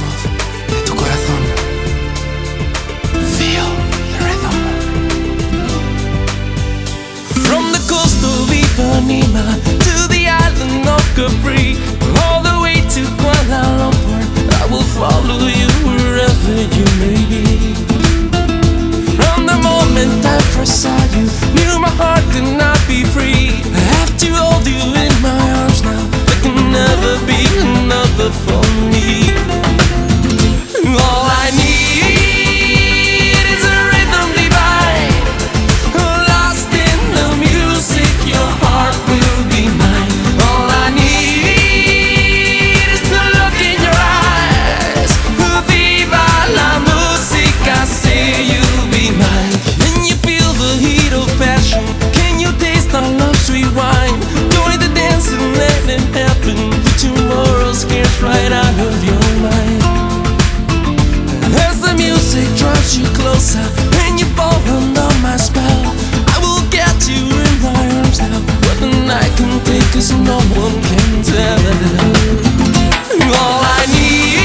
ritmo de tu corazón. Feel the rhythm. From the coast of Ipanema to the island of Capri, all the way to Kuala Lumpur, I will follow you wherever you may be. From the moment I first saw you, knew my heart could not be free. I have to hold you in my arms now. There can never be another for me. All I need is a rhythm divine, lost in the music, your heart will be mine. All I need is to look in your eyes. Viva la música, say you'll be mine. Can you feel the heat of passion? Can you taste our love sweet wine? Join the dance and let it happen. Put tomorrow scares right out of your mind. As the music draws you closer and you fall under my spell, I will get you in my arms now. What the night can take us, no one can tell. All I need